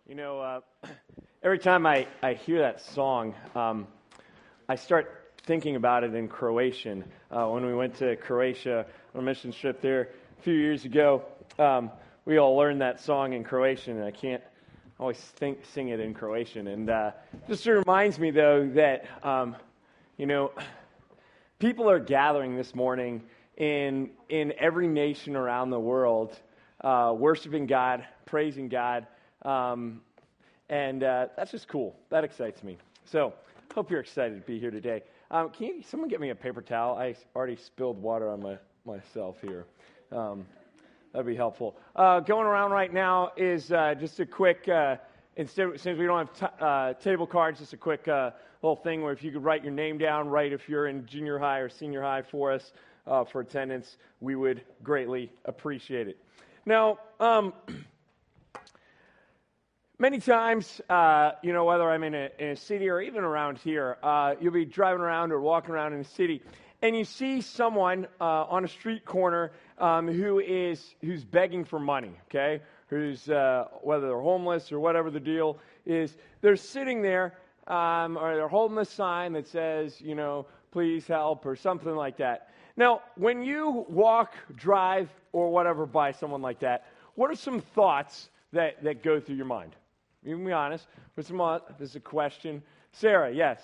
You know, every time I hear that song, I start thinking about it in Croatian. When we went to Croatia on a mission trip there a few years ago, we all learned that song in Croatian, and I can't always sing it in Croatian. And just reminds me, though, that, people are gathering this morning in every nation around the world, worshiping God, praising God. And that's just cool. That excites me. So, hope you're excited to be here today. Someone get me a paper towel? I already spilled water on myself here. That'd be helpful. Going around right now is just a quick, since we don't have table cards, just a quick little thing where if you could write your name down, right if you're in junior high or senior high for us for attendance, we would greatly appreciate it. Now, many times, whether I'm in a city or even around here, you'll be driving around or walking around in a city, and you see someone on a street corner who's begging for money, okay? Who's, whether they're homeless or whatever the deal is, they're sitting there, or they're holding a sign that says, please help or something like that. Now, when you walk, drive, or whatever by someone like that, what are some thoughts that go through your mind? You can be honest. This is a question. Sarah, yes.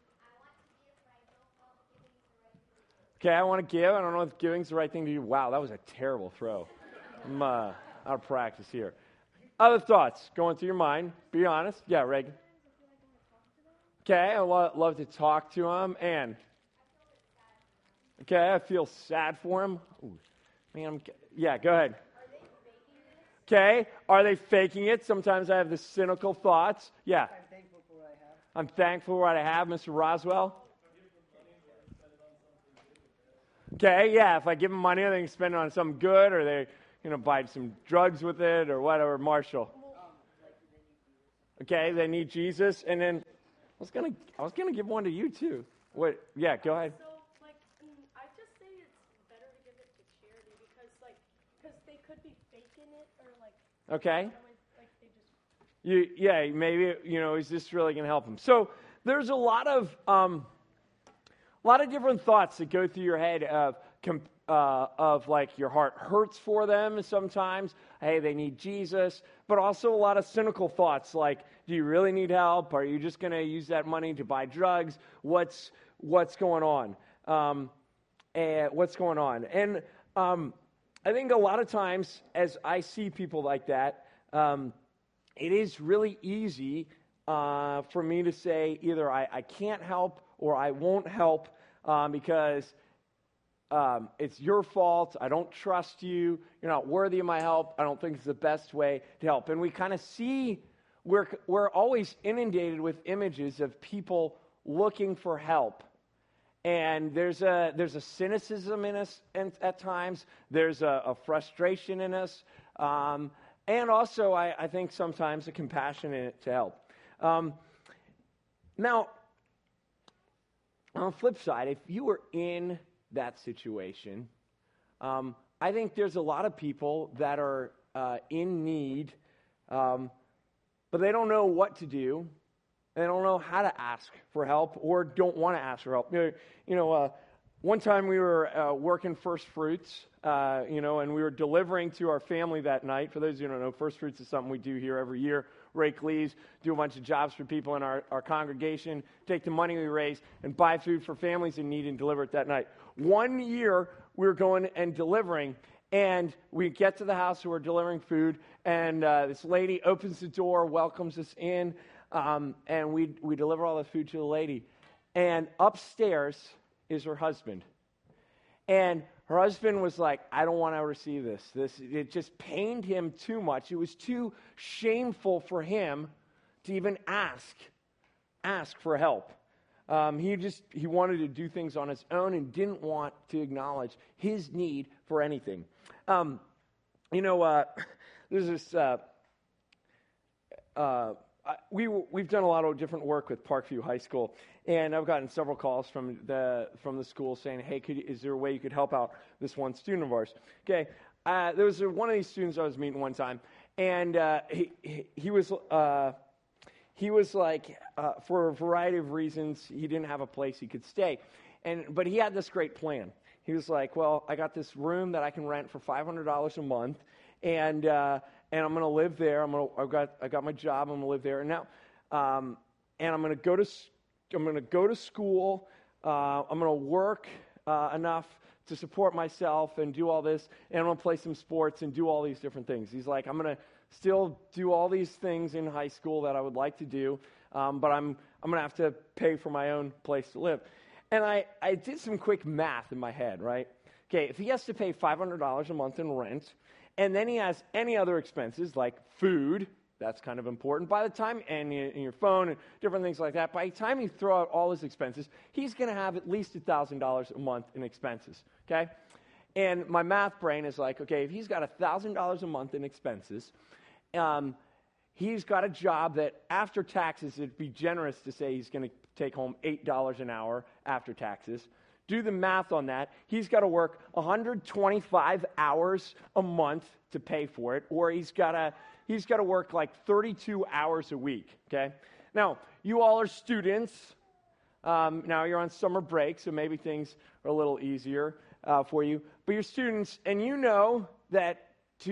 Okay, I want to give. I don't know if giving's the right thing to do. Wow, that was a terrible throw. I'm out of practice here. Other thoughts going through your mind? Be honest. Yeah, Reagan. Okay, I love to talk to him. And okay, I feel sad for him. Ooh, man, yeah, go ahead. Okay, are they faking it? Sometimes I have the cynical thoughts. Yeah. I'm thankful for what I have. I'm thankful for what I have, Mr. Roswell. Okay, yeah, if I give them money, they can spend it on something good, or they, buy some drugs with it, or whatever. Marshall. Okay, they need Jesus, and then I was gonna give one to you too. What? Yeah, go ahead. So, I just say it's better to give it to charity because they could be faking it or Okay. they just. Maybe is this really going to help them? So there's a lot of different thoughts that go through your head of like your heart hurts for them sometimes. Hey, they need Jesus, but also a lot of cynical thoughts like, do you really need help? Are you just going to use that money to buy drugs? What's going on? What's going on? And I think a lot of times, as I see people like that, it is really easy for me to say either I can't help or I won't help because it's your fault. I don't trust you. You're not worthy of my help. I don't think it's the best way to help. And we kind of see we're always inundated with images of people looking for help. And there's a cynicism in us at times. There's a frustration in us. And also, I think sometimes a compassion in it to help. Now, on the flip side, if you were in that situation, I think there's a lot of people that are in need, but they don't know what to do. They don't know how to ask for help or don't want to ask for help. One time we were working First Fruits, and we were delivering to our family that night. For those of you who don't know, First Fruits is something we do here every year. Rake leaves, do a bunch of jobs for people in our congregation, take the money we raise, and buy food for families in need and deliver it that night. One year, we were going and delivering, and we get to the house where we're delivering food, and this lady opens the door, welcomes us in, and we deliver all the food to the lady. And upstairs is her husband. And her husband was like, I don't want to receive this. It just pained him too much. It was too shameful for him to even ask for help. He wanted to do things on his own and didn't want to acknowledge his need for anything. There's this... We've done a lot of different work with Parkview High School, and I've gotten several calls from the school saying, "Hey, is there a way you could help out this one student of ours?" Okay, there was one of these students I was meeting one time, And he was like, for a variety of reasons, he didn't have a place he could stay. But he had this great plan. He was like, well, I got this room that I can rent for $500 a month, and I'm going to live there. I got my job. I'm going to live there. And now, and I'm going to go to school. I'm going to work enough to support myself and do all this, and I'm going to play some sports and do all these different things. He's like, I'm going to still do all these things in high school that I would like to do, but I'm going to have to pay for my own place to live. And I did some quick math in my head, right? Okay, if he has to pay $500 a month in rent, and then he has any other expenses like food, that's kind of important. By the time, and your phone and different things like that, by the time you throw out all his expenses, he's going to have at least $1,000 a month in expenses, okay? And my math brain is like, okay, if he's got $1,000 a month in expenses, he's got a job that after taxes, it'd be generous to say he's going to take home $8 an hour after taxes. Do the math on that. He's got to work 125 hours a month to pay for it, or he's got to work like 32 hours a week, okay? Now, you all are students. Now you're on summer break, so maybe things are a little easier for you. But you're students, and you know that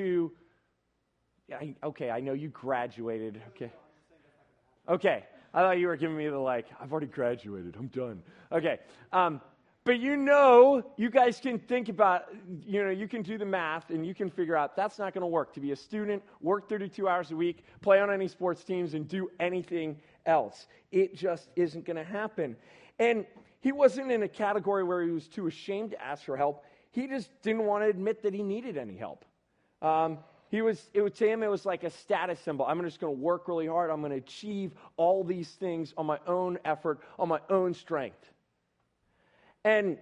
I know you graduated, okay? Okay, I thought you were giving me the I've already graduated, I'm done. Okay, but you guys can think about, you can do the math and you can figure out that's not going to work. To be a student, work 32 hours a week, play on any sports teams, and do anything else. It just isn't going to happen. And he wasn't in a category where he was too ashamed to ask for help. He just didn't want to admit that he needed any help. To him, it was like a status symbol. I'm just going to work really hard. I'm going to achieve all these things on my own effort, on my own strength. And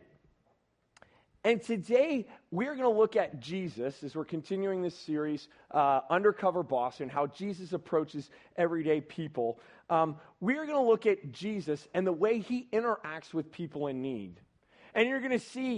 today, we're going to look at Jesus as we're continuing this series, Undercover Boss, and how Jesus approaches everyday people. We're going to look at Jesus and the way he interacts with people in need. And you're going to see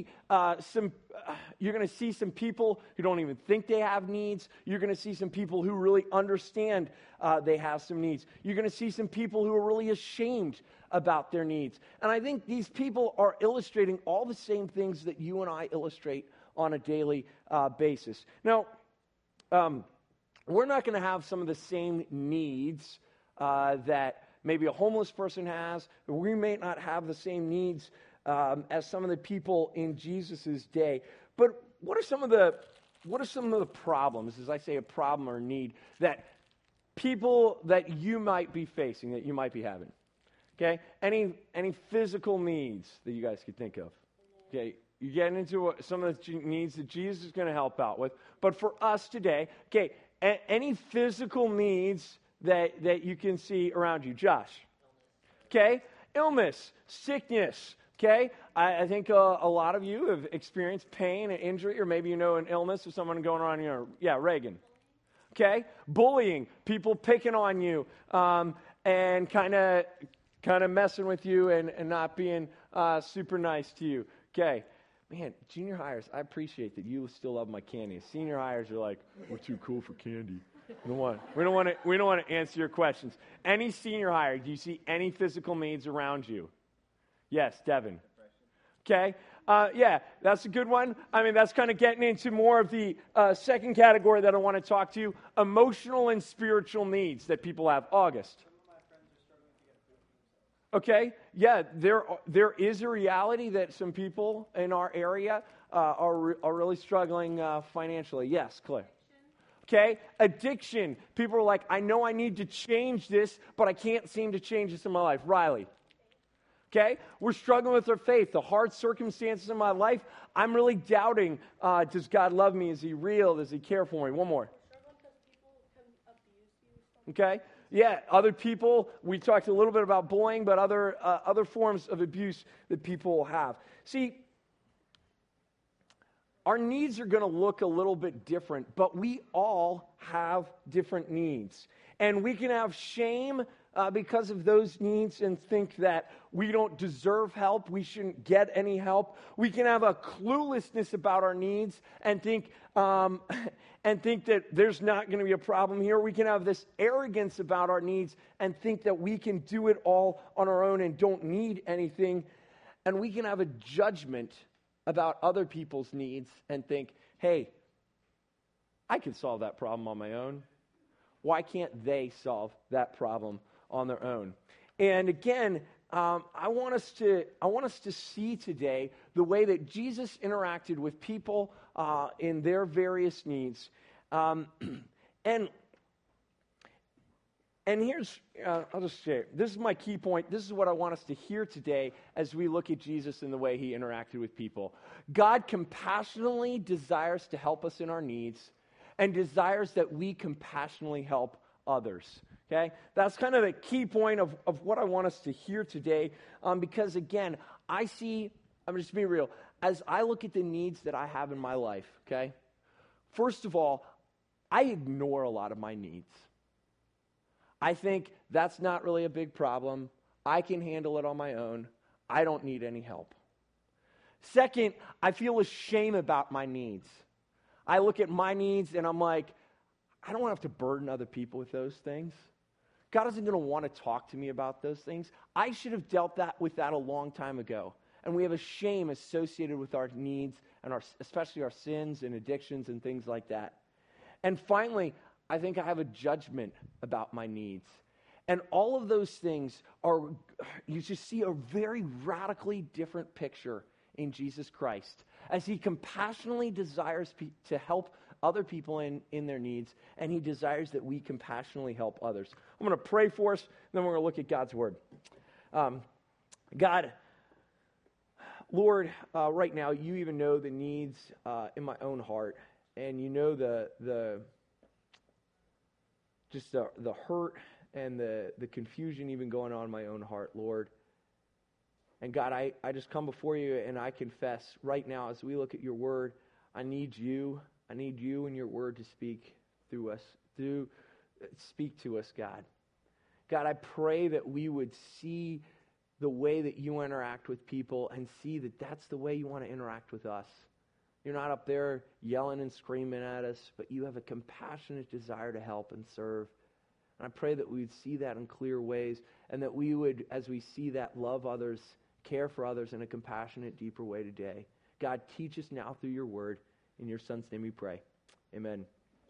some people who don't even think they have needs. You're going to see some people who really understand they have some needs. You're going to see some people who are really ashamed about their needs. And I think these people are illustrating all the same things that you and I illustrate on a daily basis. Now, we're not going to have some of the same needs that maybe a homeless person has. We may not have the same needs as some of the people in Jesus' day. But what are some of the problems, as I say a problem or need, that people that you might be facing, that you might be having? Okay? Any physical needs that you guys could think of? Okay, you get into some of the needs that Jesus is going to help out with. But for us today, okay, any physical needs that you can see around you? Josh? Okay? Illness, sickness. Okay, I think a lot of you have experienced pain and injury, or maybe an illness of someone going on Reagan. Okay, bullying, people picking on you, and kind of messing with you and not being super nice to you. Okay, man, junior hires, I appreciate that you still love my candy. Senior hires are like, we're too cool for candy. We don't want to answer your questions. Any senior hire, do you see any physical needs around you? Yes, Devin. Okay. Yeah, that's a good one. I mean, that's kind of getting into more of the second category that I want to talk to you, emotional and spiritual needs that people have. August. Okay. Yeah, there is a reality that some people in our area are really struggling financially. Yes, Claire. Okay, addiction. People are like, I know I need to change this, but I can't seem to change this in my life. Riley. Okay, we're struggling with our faith. The hard circumstances in my life, I'm really doubting, does God love me? Is he real? Does he care for me? One more. Okay, yeah, other people, we talked a little bit about bullying, but other forms of abuse that people have. See, our needs are going to look a little bit different, but we all have different needs. And we can have shame because of those needs and think that we don't deserve help, we shouldn't get any help. We can have a cluelessness about our needs and think that there's not going to be a problem here. We can have this arrogance about our needs and think that we can do it all on our own and don't need anything. And we can have a judgment about other people's needs and think, hey, I can solve that problem on my own. Why can't they solve that problem on their own? And again, I want us to see today the way that Jesus interacted with people in their various needs. And here's, I'll just say, this is my key point. This is what I want us to hear today as we look at Jesus and the way he interacted with people. God compassionately desires to help us in our needs and desires that we compassionately help others. Okay? That's kind of the key point of what I want us to hear today. Because again, I'm just being real, as I look at the needs that I have in my life, okay? First of all, I ignore a lot of my needs. I think that's not really a big problem. I can handle it on my own. I don't need any help. Second, I feel ashamed about my needs. I look at my needs and I'm like, I don't want to have to burden other people with those things. God isn't going to want to talk to me about those things. I should have dealt with that a long time ago. And we have a shame associated with our needs and especially our sins and addictions and things like that. And finally, I think I have a judgment about my needs. And all of those things you just see a very radically different picture in Jesus Christ as he compassionately desires to help other people in their needs, and he desires that we compassionately help others. I'm going to pray for us, and then we're going to look at God's word. God, Lord, right now, you even know the needs in my own heart, and you know the hurt and the confusion even going on in my own heart, Lord. And God, I just come before you and I confess right now as we look at your word, I need you. I need you and your word to speak through us. Speak to us, God. God, I pray that we would see the way that you interact with people and see that that's the way you want to interact with us. You're not up there yelling and screaming at us, but you have a compassionate desire to help and serve. And I pray that we would see that in clear ways and that we would, as we see that, love others, care for others in a compassionate, deeper way today. God, teach us now through your word. In your son's name we pray. Amen.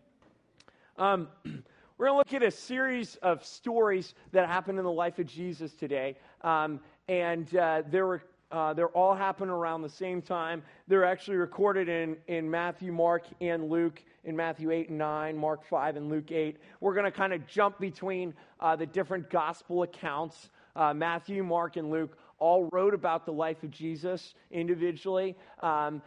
We're going to look at a series of stories that happened in the life of Jesus today. They're all happening around the same time. They're actually recorded in Matthew, Mark, and Luke, in Matthew 8 and 9, Mark 5, and Luke 8. We're going to kind of jump between the different gospel accounts. Matthew, Mark, and Luke all wrote about the life of Jesus individually. As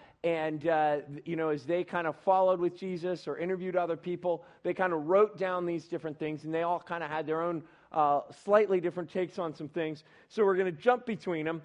they kind of followed with Jesus or interviewed other people, they kind of wrote down these different things, and they all kind of had their own slightly different takes on some things. So we're going to jump between them.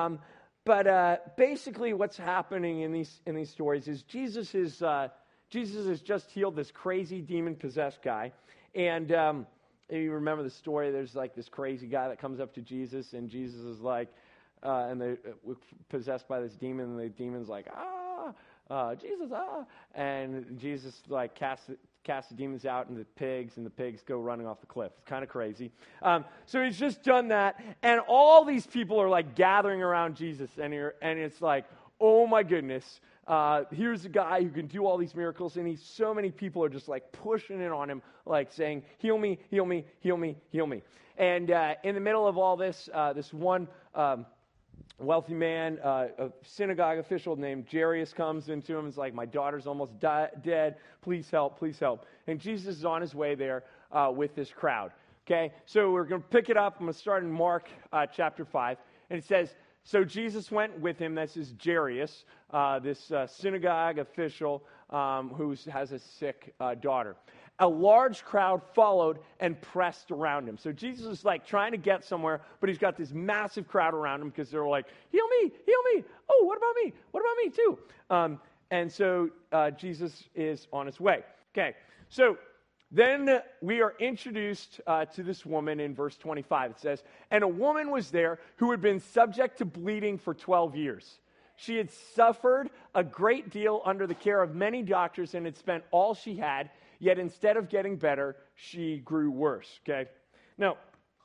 Basically what's happening in these stories is Jesus has just healed this crazy demon-possessed guy. And you remember the story, there's like this crazy guy that comes up to Jesus, and Jesus is like, and they're possessed by this demon, and the demon's like, Jesus, and Jesus like casts the demons out into the pigs, and the pigs go running off the cliff. It's kind of crazy. So he's just done that, and all these people are like gathering around Jesus, and it's like, oh my goodness, here's a guy who can do all these miracles, and so many people are just like pushing in on him, like saying, heal me, heal me, heal me, heal me. And in the middle of all this, this one wealthy man, a synagogue official named Jairus, comes into him and is like, my daughter's almost dead, please help, please help. And Jesus is on his way there with this crowd. Okay, so we're going to pick it up. I'm going to start in Mark chapter 5, and it says, so Jesus went with him, this is Jairus, this synagogue official who has a sick daughter. A large crowd followed and pressed around him. So Jesus is like trying to get somewhere, but he's got this massive crowd around him because they're like, heal me, heal me. Oh, what about me? What about me too? And so Jesus is on his way. Okay, so Then we are introduced to this woman in verse 25. It says, "And a woman was there who had been subject to bleeding for 12 years. She had suffered a great deal under the care of many doctors and had spent all she had, yet instead of getting better, she grew worse." Okay? Now,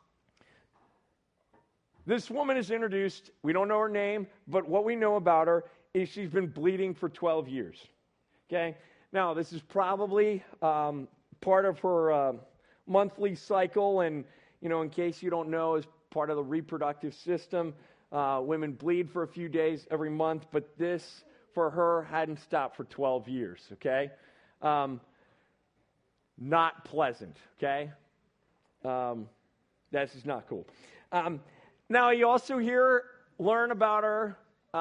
this woman is introduced. We don't know her name, but what we know about her is she's been bleeding for 12 years. Okay? Now, this is probably part of her monthly cycle, and, in case you don't know, as part of the reproductive system, women bleed for a few days every month, but this, for her, hadn't stopped for 12 years, okay? Not pleasant, okay? That's just not cool. Now, you also learn about her.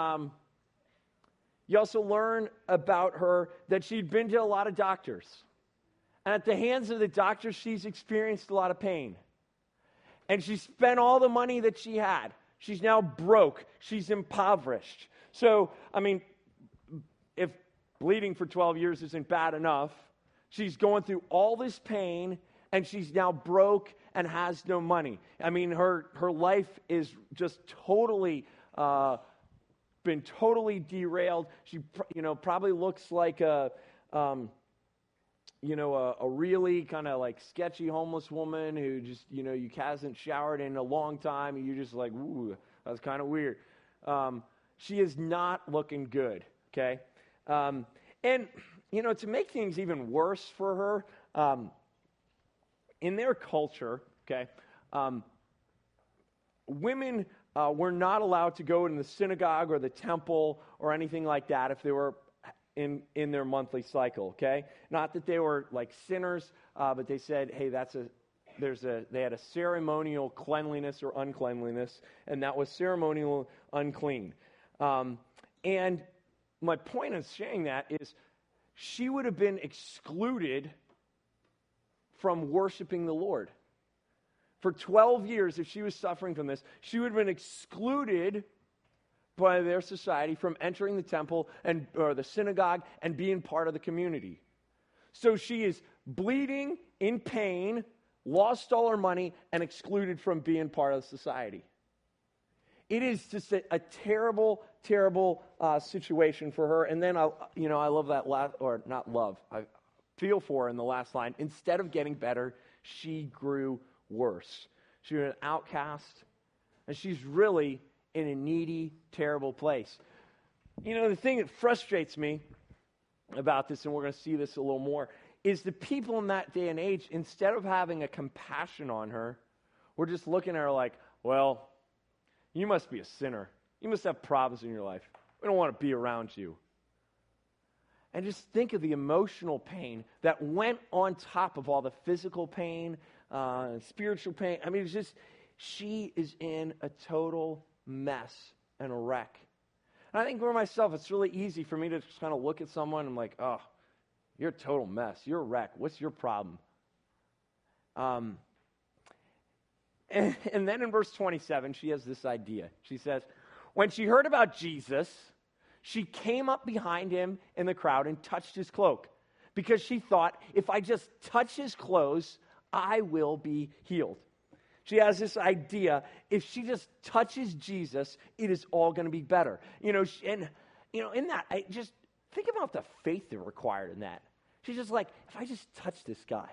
You also learn about her that she'd been to a lot of doctors. And at the hands of the doctors, she's experienced a lot of pain. And she spent all the money that she had. She's now broke. She's impoverished. So, if bleeding for 12 years isn't bad enough, she's going through all this pain, and she's now broke and has no money. Her life is just totally been totally derailed. She, probably looks like a really kind of like sketchy homeless woman who just, you hasn't showered in a long time, and you're just like, ooh, that's kind of weird. She is not looking good, okay? And, to make things even worse for her, in their culture, okay, women were not allowed to go in the synagogue or the temple or anything like that if they were in their monthly cycle, okay? Not that they were like sinners, but they said, hey, they had a ceremonial cleanliness or uncleanliness, and that was ceremonial unclean. And my point of saying that is she would have been excluded from worshiping the Lord. For 12 years, if she was suffering from this, she would have been excluded by their society from entering the temple or the synagogue and being part of the community. So she is bleeding, in pain, lost all her money, and excluded from being part of society. It is just a terrible, terrible situation for her. And then I love that I feel for her in the last line. Instead of getting better, she grew worse. She was an outcast, and she's really in a needy, terrible place. The thing that frustrates me about this, and we're going to see this a little more, is the people in that day and age, instead of having a compassion on her, we're just looking at her like, well, you must be a sinner. You must have problems in your life. We don't want to be around you. And just think of the emotional pain that went on top of all the physical pain, spiritual pain. It's just, she is in a total mess and a wreck. And I think for myself, it's really easy for me to just kind of look at someone and I'm like, oh, you're a total mess. You're a wreck. What's your problem? And then in verse 27, she has this idea. She says, when she heard about Jesus, she came up behind him in the crowd and touched his cloak, because she thought, if I just touch his clothes, I will be healed. She has this idea, if she just touches Jesus, it is all going to be better. In that, I just think about the faith that required in that. She's just like, if I just touch this guy,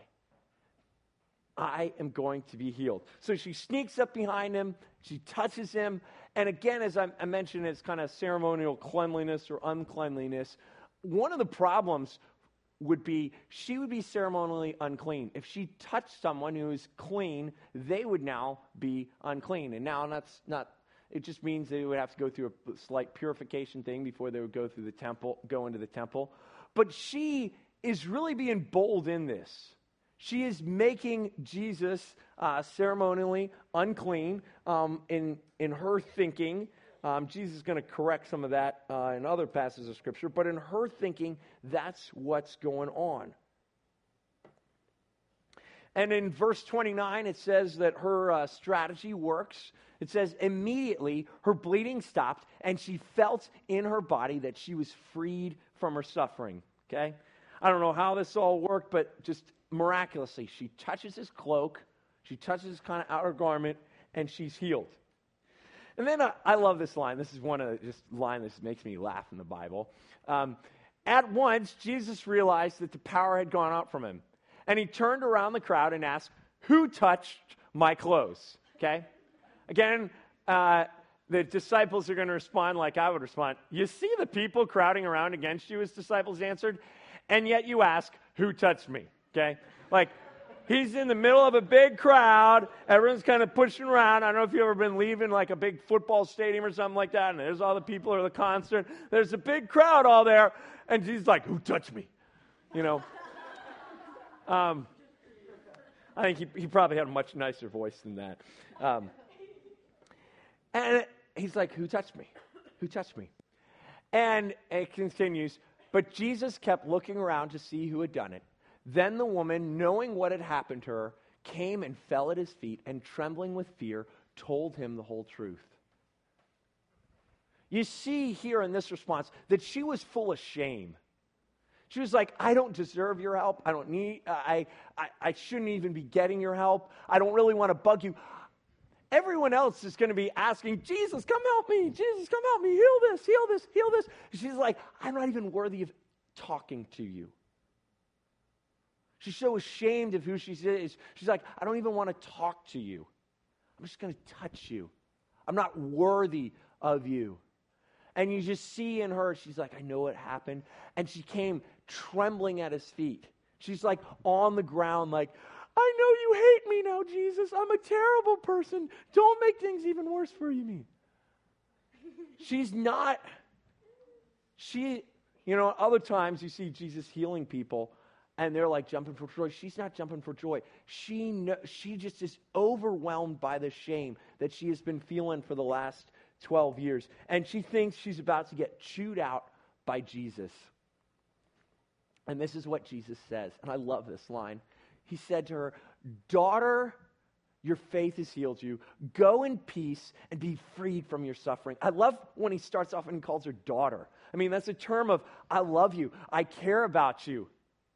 I am going to be healed. So she sneaks up behind him, she touches him, and again, as I mentioned, it's kind of ceremonial cleanliness or uncleanliness. One of the problems would be she would be ceremonially unclean. If she touched someone who is clean, they would now be unclean. And now that's not, it just means they would have to go through a slight purification thing before they would go into the temple. But she is really being bold in this. She is making Jesus ceremonially unclean in her thinking. Jesus is going to correct some of that in other passages of Scripture, but in her thinking, that's what's going on. And in verse 29, it says that her strategy works. It says, immediately her bleeding stopped, and she felt in her body that she was freed from her suffering. Okay? I don't know how this all worked, but just miraculously, she touches his cloak, she touches his kind of outer garment, and she's healed. And then I love this line. This is one of the just line that makes me laugh in the Bible. At once, Jesus realized that the power had gone out from him. And he turned around the crowd and asked, "Who touched my clothes?" Okay? Again, the disciples are going to respond like I would respond. "You see the people crowding around against you," his disciples answered, "and yet you ask, 'Who touched me?'" Okay? Like, he's in the middle of a big crowd. Everyone's kind of pushing around. I don't know if you've ever been leaving like a big football stadium or something like that, and there's all the people at the concert. There's a big crowd all there, and Jesus like, "Who touched me?" You know? I think he probably had a much nicer voice than that. And he's like, "Who touched me? Who touched me?" And it continues, but Jesus kept looking around to see who had done it. Then the woman, knowing what had happened to her, came and fell at his feet, and trembling with fear, told him the whole truth. You see here in this response that she was full of shame. She was like, "I don't deserve your help. I don't need, I shouldn't even be getting your help. I don't really want to bug you." Everyone else is going to be asking, "Jesus, come help me. Jesus, come help me. Heal this, heal this, heal this." She's like, "I'm not even worthy of talking to you." She's so ashamed of who she is. She's like, "I don't even want to talk to you. I'm just going to touch you. I'm not worthy of you." And you just see in her, she's like, "I know what happened." And she came trembling at his feet. She's like on the ground like, "I know you hate me now, Jesus. I'm a terrible person. Don't make things even worse for me." She's not, other times you see Jesus healing people and they're like jumping for joy. She's not jumping for joy. She just is overwhelmed by the shame that she has been feeling for the last 12 years. And she thinks she's about to get chewed out by Jesus. And this is what Jesus says. And I love this line. He said to her, "Daughter, your faith has healed you. Go in peace and be freed from your suffering." I love when he starts off and he calls her daughter. I mean, that's a term of, I love you. I care about you.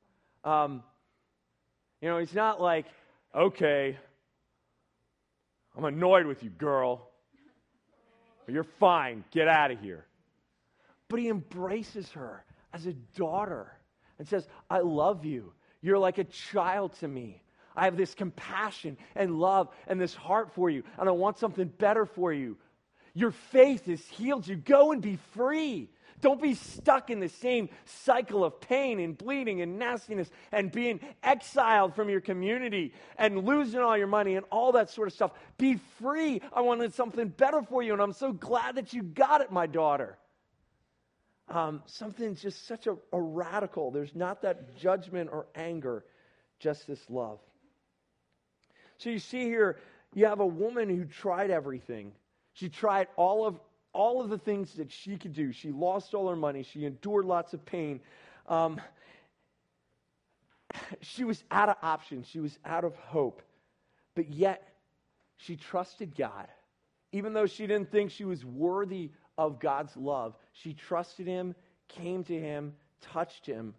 He's not like, "Okay, I'm annoyed with you, girl. But you're fine. Get out of here." But he embraces her as a daughter and says, "I love you. You're like a child to me. I have this compassion and love and this heart for you, and I want something better for you. Your faith has healed you. Go and be free. Don't be stuck in the same cycle of pain and bleeding and nastiness and being exiled from your community and losing all your money and all that sort of stuff. Be free. I wanted something better for you, and I'm so glad that you got it, my daughter." Something just such a radical. There's not that judgment or anger, just this love. So you see here, you have a woman who tried everything. She tried all of the things that she could do. She lost all her money. She endured lots of pain. She was out of options. She was out of hope. But yet, she trusted God. Even though she didn't think she was worthy of God's love, she trusted him, came to him, touched him,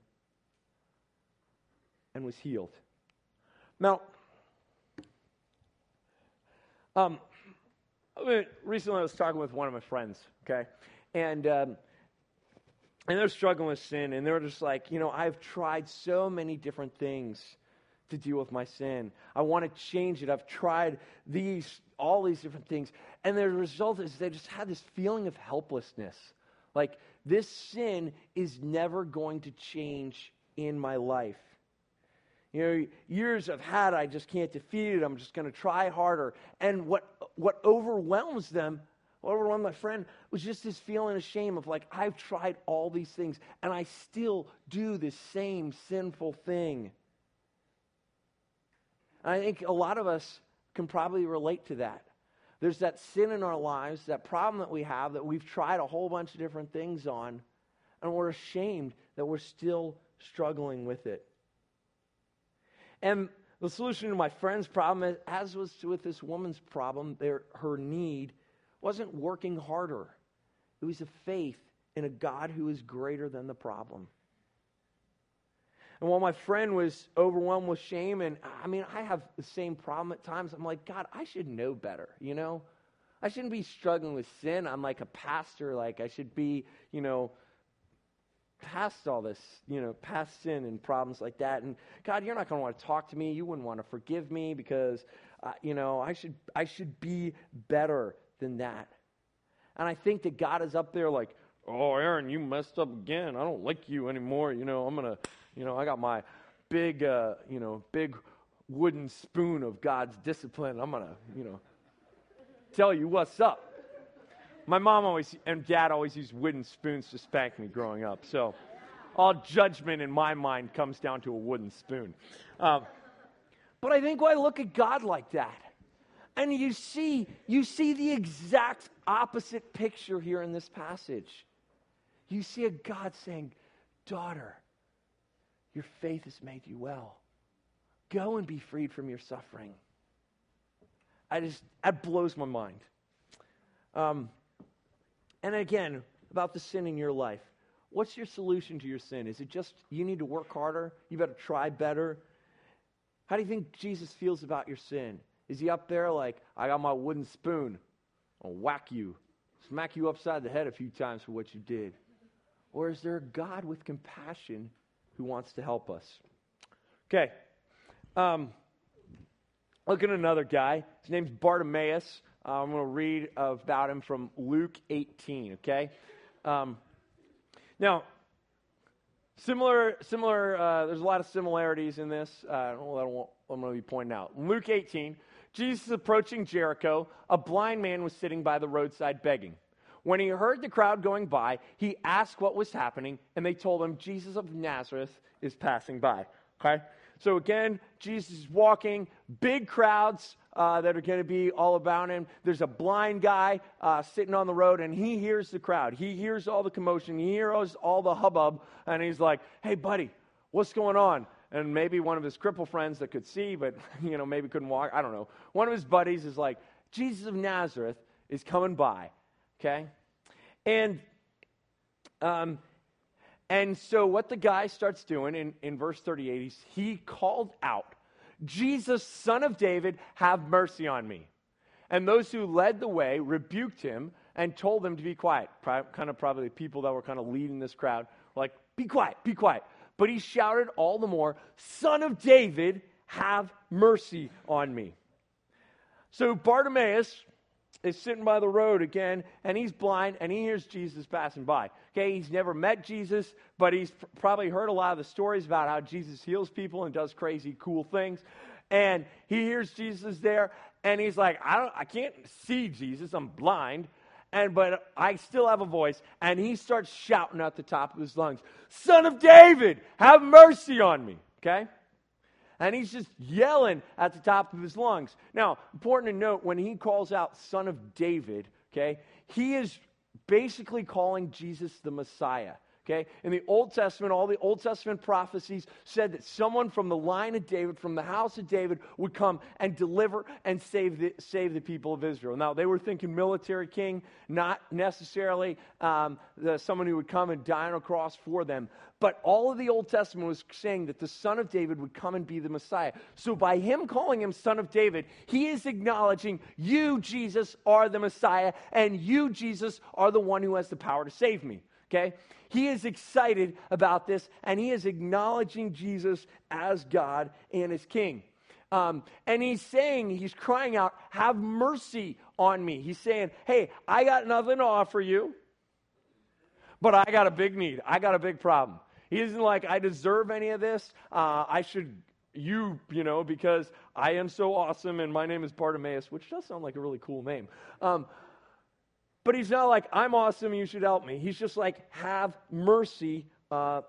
and was healed. Now, recently I was talking with one of my friends, okay? And they're struggling with sin, and they're just like, "I've tried so many different things to deal with my sin. I want to change it. I've tried all these different things." And the result is they just had this feeling of helplessness. Like, this sin is never going to change in my life. Years I've had, I just can't defeat it. I'm just going to try harder. And what overwhelmed my friend, was just this feeling of shame of like, I've tried all these things, and I still do the same sinful thing. I think a lot of us can probably relate to that. There's that sin in our lives, that problem that we have, that we've tried a whole bunch of different things on, and we're ashamed that we're still struggling with it. And the solution to my friend's problem, as was with this woman's problem, her need, wasn't working harder. It was a faith in a God who is greater than the problem. And while my friend was overwhelmed with shame, and I mean, I have the same problem at times, I'm like, God, I should know better, you know? I shouldn't be struggling with sin. I'm like a pastor, like I should be, you know, past all this, you know, past sin and problems like that. And God, you're not going to want to talk to me. You wouldn't want to forgive me because, you know, I should be better than that. And I think that God is up there like, oh, Aaron, you messed up again. I don't like you anymore. You know, I'm going to, you know, I got my big, you know, big wooden spoon of God's discipline. I'm going to, you know, tell you what's up. My mom always and dad always used wooden spoons to spank me growing up. So all judgment in my mind comes down to a wooden spoon. But I think when I look at God like that, and you see the exact opposite picture here in this passage. You see a God saying, daughter, your faith has made you well. Go and be freed from your suffering. That blows my mind. And again, about the sin in your life. What's your solution to your sin? Is it just you need to work harder? You better try better? How do you think Jesus feels about your sin? Is he up there like, I got my wooden spoon, I'll whack you, smack you upside the head a few times for what you did? Or is there a God with compassion who wants to help us? Okay. Look at another guy. His name's Bartimaeus. I'm going to read about him from Luke 18, okay? Now, similar. There's a lot of similarities in this. I'm going to be pointing out. Luke 18, Jesus is approaching Jericho. A blind man was sitting by the roadside begging. When he heard the crowd going by, he asked what was happening, and they told him, Jesus of Nazareth is passing by, okay? So again, Jesus is walking, big crowds that are going to be all about him. There's a blind guy sitting on the road, and he hears the crowd. He hears all the commotion. He hears all the hubbub, and he's like, hey, buddy, what's going on? And maybe one of his crippled friends that could see, but, you know, maybe couldn't walk. I don't know. One of his buddies is like, Jesus of Nazareth is coming by, okay? And so what the guy starts doing in verse 38, he called out, Jesus, son of David, have mercy on me. And those who led the way rebuked him and told him to be quiet. Probably people that were kind of leading this crowd, like, be quiet, be quiet. But he shouted all the more, Son of David, have mercy on me. So Bartimaeus is sitting by the road again, and he's blind, and he hears Jesus passing by. Okay, he's never met Jesus, but he's probably heard a lot of the stories about how Jesus heals people and does crazy, cool things. And he hears Jesus there, and he's like, I can't see Jesus, I'm blind. But I still have a voice, and he starts shouting at the top of his lungs, Son of David, have mercy on me, okay? And he's just yelling at the top of his lungs. Now, important to note, when he calls out Son of David, okay, he is basically calling Jesus the Messiah. Okay? In the Old Testament, all the Old Testament prophecies said that someone from the line of David, from the house of David, would come and deliver and save the people of Israel. Now, they were thinking military king, not necessarily someone who would come and die on a cross for them. But all of the Old Testament was saying that the Son of David would come and be the Messiah. So by him calling him Son of David, he is acknowledging you, Jesus, are the Messiah, and you, Jesus, are the one who has the power to save me. Okay? He is excited about this, and he is acknowledging Jesus as God and as King. And he's crying out, have mercy on me. He's saying, hey, I got nothing to offer you, but I got a big need. I got a big problem. He isn't like, I deserve any of this. Because I am so awesome, and my name is Bartimaeus, which does sound like a really cool name. But he's not like, I'm awesome, you should help me. He's just like, have mercy on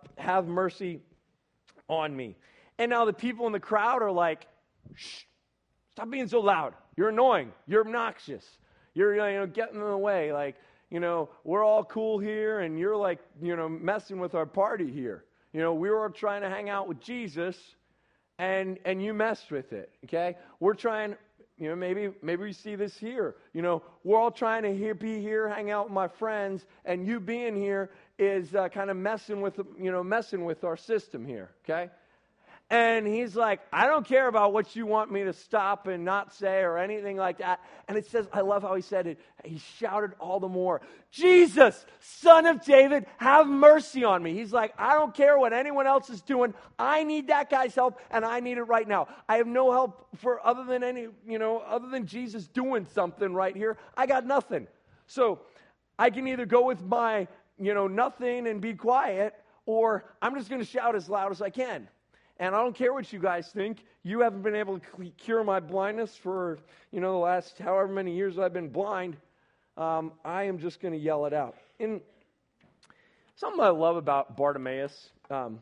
me. And now the people in the crowd are like, shh, stop being so loud. You're annoying. You're obnoxious. You're getting in the way. Like, we're all cool here, and you're like, messing with our party here. We were all trying to hang out with Jesus, and you messed with it, okay? We're trying maybe we see this here. We're all trying to be here, hang out with my friends, and you being here is kind of messing with our system here, okay? And he's like, I don't care about what you want me to stop and not say or anything like that. And it says, I love how he said it. He shouted all the more, Jesus, Son of David, have mercy on me. He's like, I don't care what anyone else is doing. I need that guy's help, and I need it right now. I have no help other than Jesus doing something right here. I got nothing. So I can either go with my, nothing and be quiet, or I'm just going to shout as loud as I can. And I don't care what you guys think. You haven't been able to cure my blindness for, the last however many years I've been blind. I am just going to yell it out. And something I love about Bartimaeus, one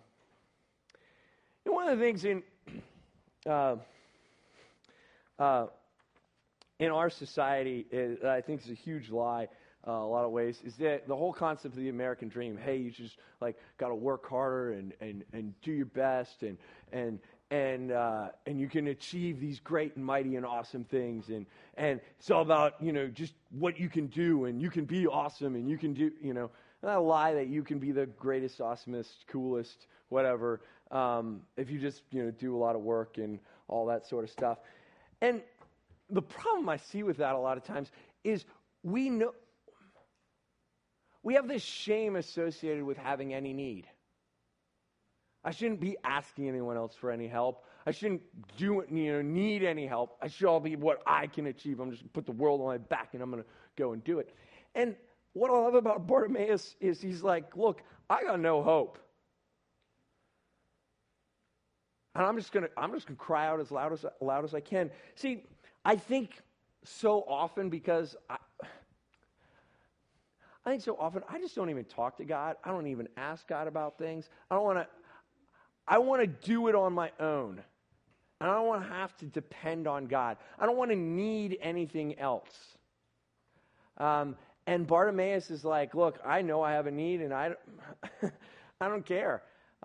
of the things in our society is, I think is a huge lie, a lot of ways, is that the whole concept of the American dream. Hey, you just got to work harder and do your best and you can achieve these great and mighty and awesome things and it's all about just what you can do and you can be awesome and you can do not a lie that you can be the greatest, awesomest, coolest, whatever if you just do a lot of work and all that sort of stuff. And the problem I see with that a lot of times is we have this shame associated with having any need. I shouldn't be asking anyone else for any help. I shouldn't need any help. I should all be what I can achieve. I'm just going to put the world on my back and I'm going to go and do it. And what I love about Bartimaeus is he's like, look, I got no hope. And I'm just going to cry out as loud as I can. See, I think so often because I think so often I just don't even talk to God. I don't even ask God about things. I want to do it on my own. And I don't want to have to depend on God. I don't want to need anything else. And Bartimaeus is like, look, I know I have a need and I don't care.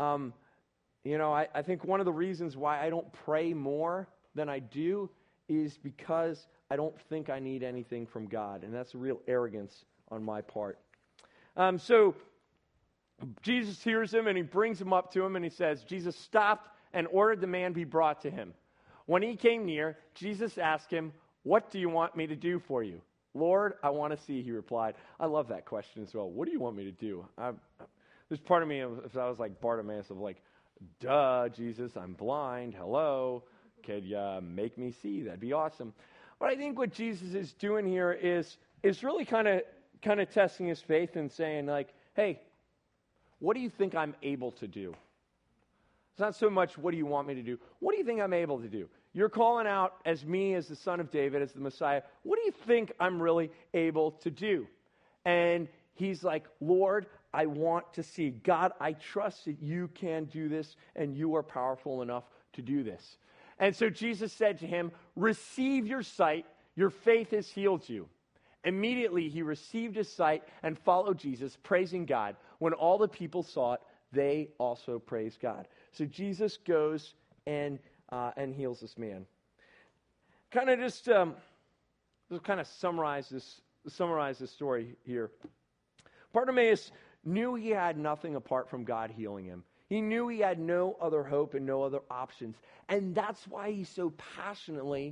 I think one of the reasons why I don't pray more than I do is because I don't think I need anything from God. And that's a real arrogance on my part. So Jesus hears him and he brings him up to him and he says, Jesus stopped and ordered the man be brought to him. When he came near, Jesus asked him, what do you want me to do for you? Lord, I want to see, he replied. I love that question as well. What do you want me to do? There's part of me, if I was like Bartimaeus, of like, duh, Jesus, I'm blind. Hello. Could you make me see? That'd be awesome. But I think what Jesus is doing here is really kind of testing his faith and saying like, hey, what do you think I'm able to do? It's not so much what do you want me to do. What do you think I'm able to do? You're calling out as me, as the Son of David, as the Messiah. What do you think I'm really able to do? And he's like, Lord, I want to see. God, I trust that you can do this and you are powerful enough to do this. And so Jesus said to him, receive your sight. Your faith has healed you. Immediately he received his sight and followed Jesus, praising God. When all the people saw it, they also praised God. So Jesus goes and heals this man. Kind of just kind of summarize this story here. Bartimaeus knew he had nothing apart from God healing him. He knew he had no other hope and no other options. And that's why he so passionately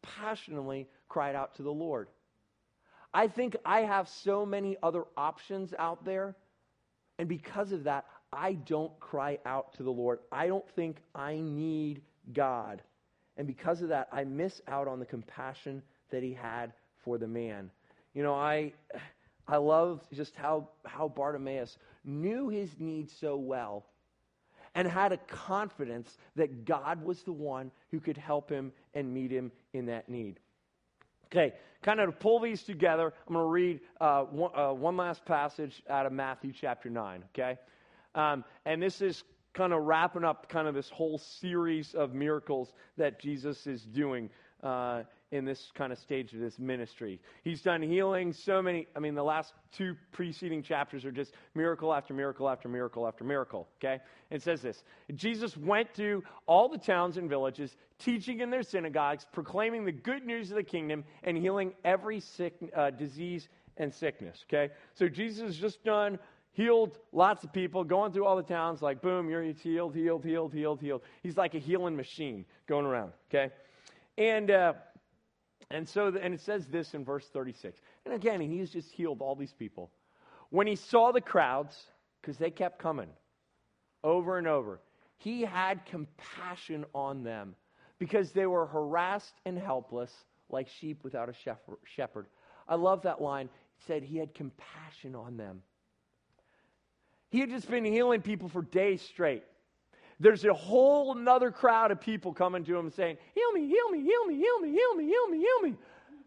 cried out to the Lord. I think I have so many other options out there, and because of that, I don't cry out to the Lord. I don't think I need God. And because of that, I miss out on the compassion that he had for the man. I love just how Bartimaeus knew his needs so well and had a confidence that God was the one who could help him and meet him in that need. Okay, kind of to pull these together, I'm going to read one last passage out of Matthew chapter 9, okay? And this is kind of wrapping up kind of this whole series of miracles that Jesus is doing in this kind of stage of this ministry. He's done healing so many. I mean, the last 2 preceding chapters are just miracle after miracle after miracle after miracle, okay? It says this: Jesus went to all the towns and villages, teaching in their synagogues, proclaiming the good news of the kingdom, and healing every disease and sickness, okay? So Jesus has just done, healed lots of people, going through all the towns, like, boom, you're healed, healed, healed, healed, healed. He's like a healing machine going around, okay? And so it says this in verse 36. And again, he's just healed all these people. When he saw the crowds, because they kept coming over and over, he had compassion on them because they were harassed and helpless like sheep without a shepherd. I love that line. It said he had compassion on them. He had just been healing people for days straight. There's a whole nother crowd of people coming to him saying, heal me, heal me, heal me, heal me, heal me, heal me, heal me.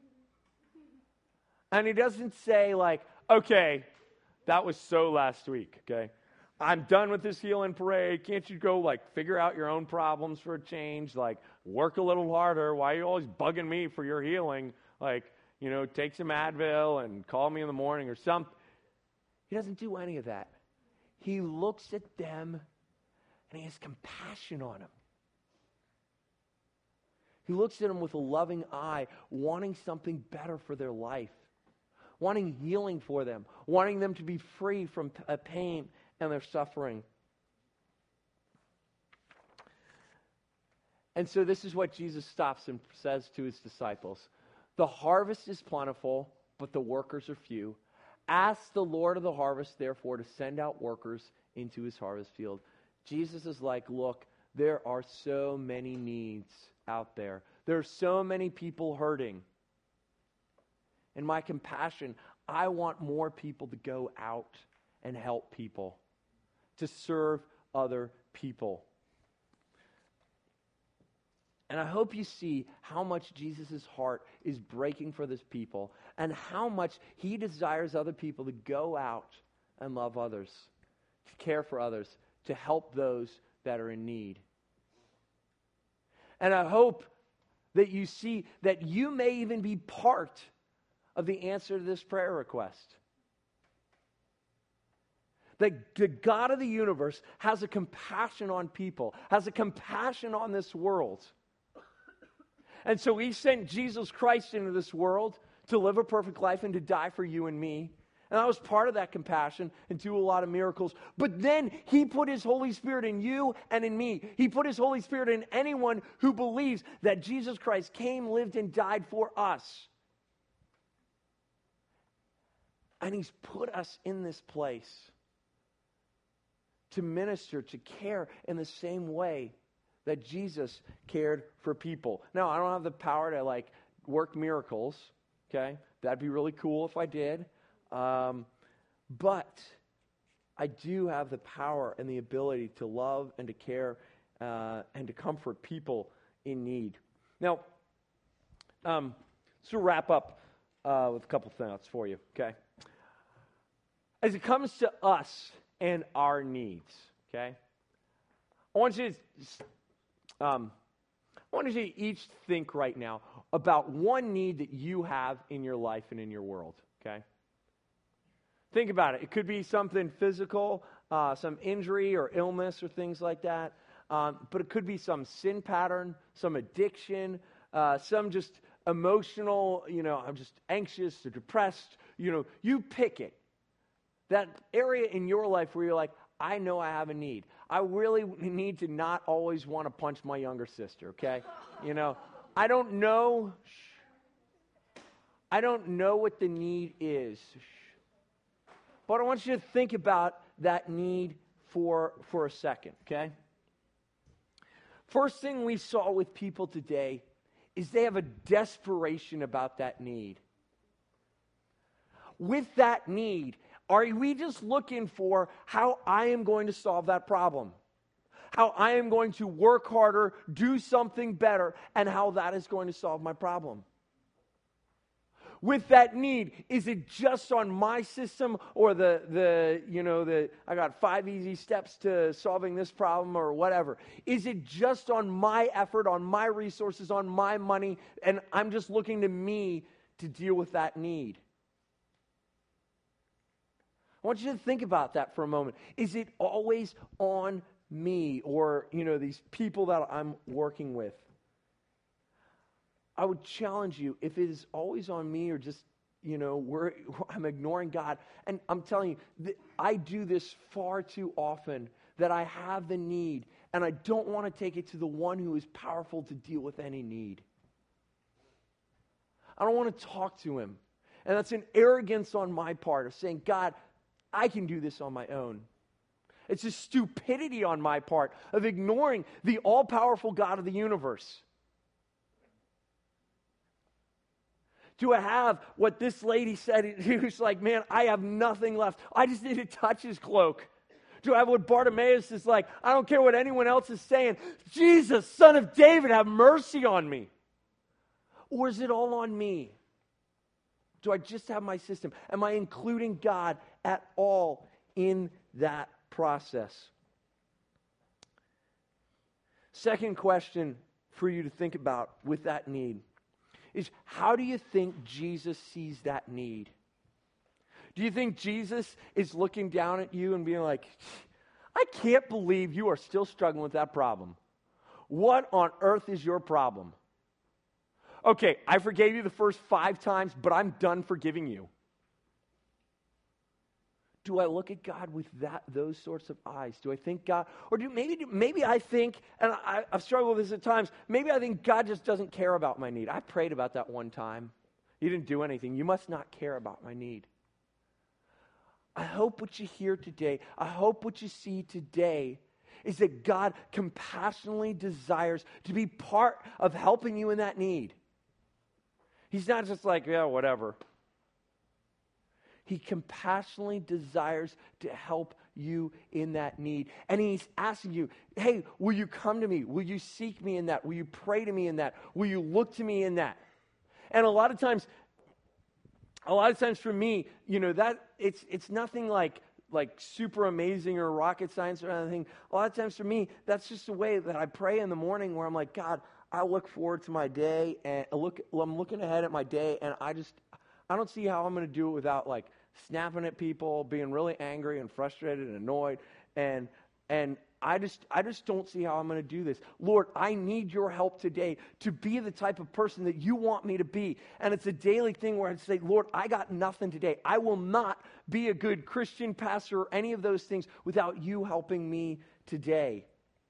And he doesn't say like, okay, that was so last week, okay? I'm done with this healing parade. Can't you go like figure out your own problems for a change? Like work a little harder. Why are you always bugging me for your healing? Like, take some Advil and call me in the morning or something. He doesn't do any of that. He looks at them and he has compassion on them. He looks at them with a loving eye, wanting something better for their life, wanting healing for them, wanting them to be free from pain and their suffering. And so this is what Jesus stops and says to his disciples. The harvest is plentiful, but the workers are few. Ask the Lord of the harvest, therefore, to send out workers into his harvest field. Jesus is like, look, there are so many needs out there. There are so many people hurting. In my compassion, I want more people to go out and help people, to serve other people. And I hope you see how much Jesus' heart is breaking for this people and how much he desires other people to go out and love others, to care for others, to help those that are in need. And I hope that you see that you may even be part of the answer to this prayer request. That the God of the universe has a compassion on people, has a compassion on this world. And so he sent Jesus Christ into this world to live a perfect life and to die for you and me. And I was part of that compassion and do a lot of miracles. But then he put his Holy Spirit in you and in me. He put his Holy Spirit in anyone who believes that Jesus Christ came, lived, and died for us. And he's put us in this place to minister, to care in the same way that Jesus cared for people. Now, I don't have the power to work miracles, okay? That'd be really cool if I did. But I do have the power and the ability to love and to care and to comfort people in need. Now, to wrap up with a couple thoughts for you, okay? As it comes to us and our needs, okay? I want you to each think right now about one need that you have in your life and in your world, okay? Think about it. It could be something physical, some injury or illness or things like that. But it could be some sin pattern, some addiction, some just emotional, I'm just anxious or depressed. You pick it. That area in your life where you're like, I know I have a need. I really need to not always want to punch my younger sister, okay? I don't know what the need is. But I want you to think about that need for a second, okay? First thing we saw with people today is they have a desperation about that need. With that need, are we just looking for how I am going to solve that problem? How I am going to work harder, do something better, and how that is going to solve my problem? with that need? Is it just on my system, or I got 5 easy steps to solving this problem or whatever? Is it just on my effort, on my resources, on my money, and I'm just looking to me to deal with that need? I want you to think about that for a moment. Is it always on me, or, these people that I'm working with? I would challenge you, if it is always on me, or just, where I'm ignoring God. And I'm telling you, I do this far too often, that I have the need, and I don't want to take it to the one who is powerful to deal with any need. I don't want to talk to him. And that's an arrogance on my part of saying, God, I can do this on my own. It's a stupidity on my part of ignoring the all-powerful God of the universe. Do I have what this lady said? He was like, man, I have nothing left. I just need to touch his cloak. Do I have what Bartimaeus is like? I don't care what anyone else is saying. Jesus, Son of David, have mercy on me. Or is it all on me? Do I just have my system? Am I including God at all in that process? Second question for you to think about with that need is, how do you think Jesus sees that need? Do you think Jesus is looking down at you and being like, I can't believe you are still struggling with that problem. What on earth is your problem? Okay, I forgave you the first 5 times, but I'm done forgiving you. Do I look at God with those sorts of eyes? Do I think God, or maybe I think, and I've struggled with this at times, maybe I think God just doesn't care about my need. I prayed about that one time. You didn't do anything. You must not care about my need. I hope what you hear today, I hope what you see today is that God compassionately desires to be part of helping you in that need. He's not just like, yeah, whatever. He compassionately desires to help you in that need. And he's asking you, hey, will you come to me? Will you seek me in that? Will you pray to me in that? Will you look to me in that? And a lot of times for me, that it's nothing like super amazing or rocket science or anything. A lot of times for me, that's just the way that I pray in the morning, where I'm like, God, I look forward to my day, and I'm looking ahead at my day, and I don't see how I'm going to do it without snapping at people, being really angry and frustrated and annoyed, and I just don't see how I'm going to do this. Lord, I need your help today to be the type of person that you want me to be. And it's a daily thing where I say, Lord, I got nothing today. I will not be a good Christian pastor or any of those things without you helping me today.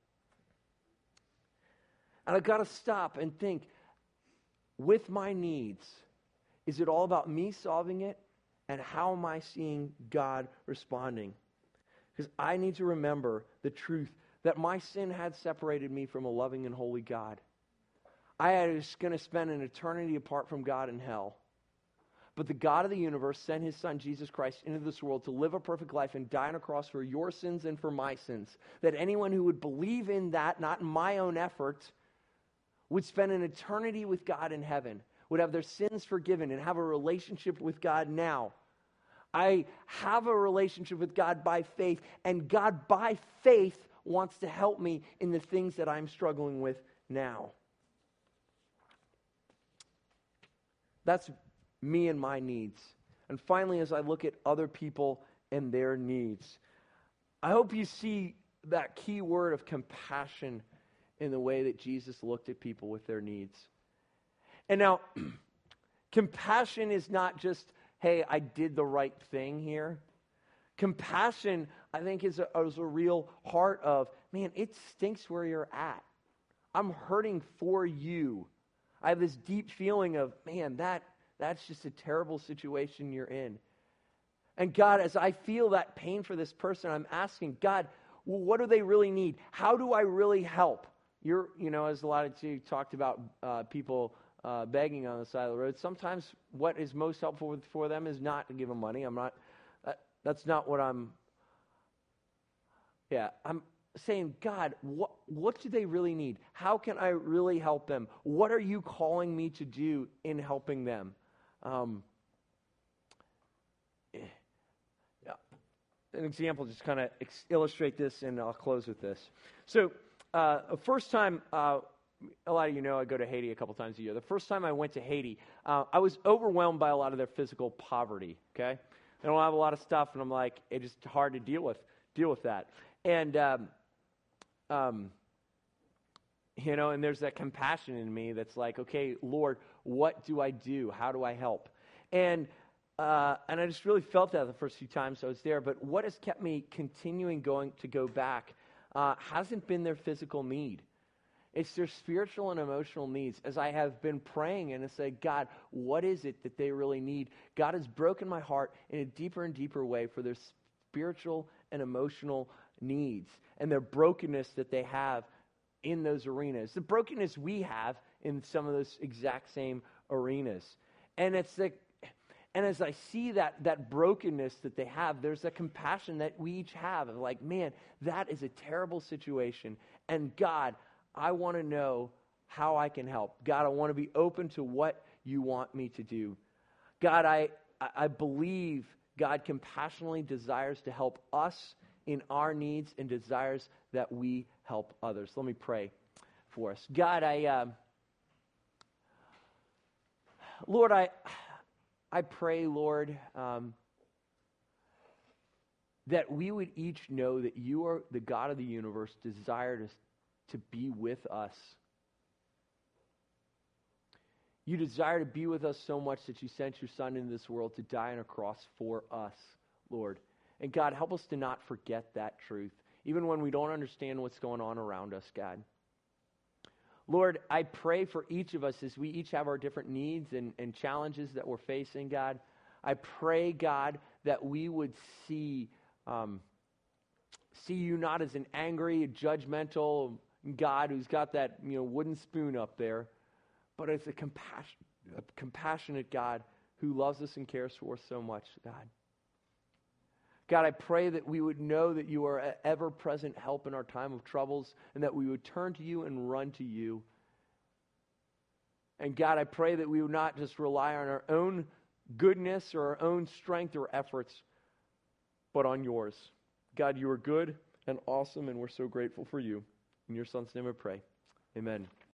And I've got to stop and think, with my needs, is it all about me solving it? And how am I seeing God responding? Because I need to remember the truth that my sin had separated me from a loving and holy God. I was going to spend an eternity apart from God in hell. But the God of the universe sent his Son, Jesus Christ, into this world to live a perfect life and die on a cross for your sins and for my sins. That anyone who would believe in that, not in my own effort, would spend an eternity with God in heaven, would have their sins forgiven, and have a relationship with God now. I have a relationship with God by faith, and God by faith wants to help me in the things that I'm struggling with now. That's me and my needs. And finally, as I look at other people and their needs, I hope you see that key word of compassion in the way that Jesus looked at people with their needs. And now, compassion is not just, hey, I did the right thing here. Compassion, I think, is a real heart of, man, it stinks where you're at. I'm hurting for you. I have this deep feeling of, man, that's just a terrible situation you're in. And God, as I feel that pain for this person, I'm asking, God, well, what do they really need? How do I really help? As a lot of you talked about people begging on the side of the road. Sometimes what is most helpful for them is not to give them money. That's not what I'm saying, God, what do they really need? How can I really help them? What are you calling me to do in helping them? Um, an example just kind of illustrate this, and I'll close with this. So, first time, a lot of you know I go to Haiti a couple times a year. The first time I went to Haiti, I was overwhelmed by a lot of their physical poverty, okay? They don't have a lot of stuff, and I'm like, it's just hard to deal with that. And, you know, and there's that compassion in me that's like, okay, Lord, what do I do? How do I help? And I just really felt that the first few times I was there. But what has kept me continuing to go back hasn't been their physical need. It's their spiritual and emotional needs. As I have been praying and I say, God, what is it that they really need? God has broken my heart in a deeper and deeper way for their spiritual and emotional needs and their brokenness that they have in those arenas. The brokenness we have in some of those exact same arenas. And it's like, and as I see that brokenness that they have, there's a compassion that we each have of like, man, that is a terrible situation. And God, I want to know how I can help. God, I want to be open to what you want me to do. God, I believe God compassionately desires to help us in our needs and desires that we help others. Let me pray for us. God, Lord, I pray, Lord, that we would each know that you are the God of the universe, desire to be with us. You desire to be with us so much that you sent your Son into this world to die on a cross for us, Lord. And God, help us to not forget that truth, even when we don't understand what's going on around us, God. Lord, I pray for each of us as we each have our different needs and challenges that we're facing, God. I pray, God, that we would see you not as an angry, judgmental God who's got that wooden spoon up there, but as a compassionate God who loves us and cares for us so much, God. God, I pray that we would know that you are an ever-present help in our time of troubles and that we would turn to you and run to you. And God, I pray that we would not just rely on our own goodness or our own strength or efforts, but on yours. God, you are good and awesome, and we're so grateful for you. In your Son's name I pray. Amen.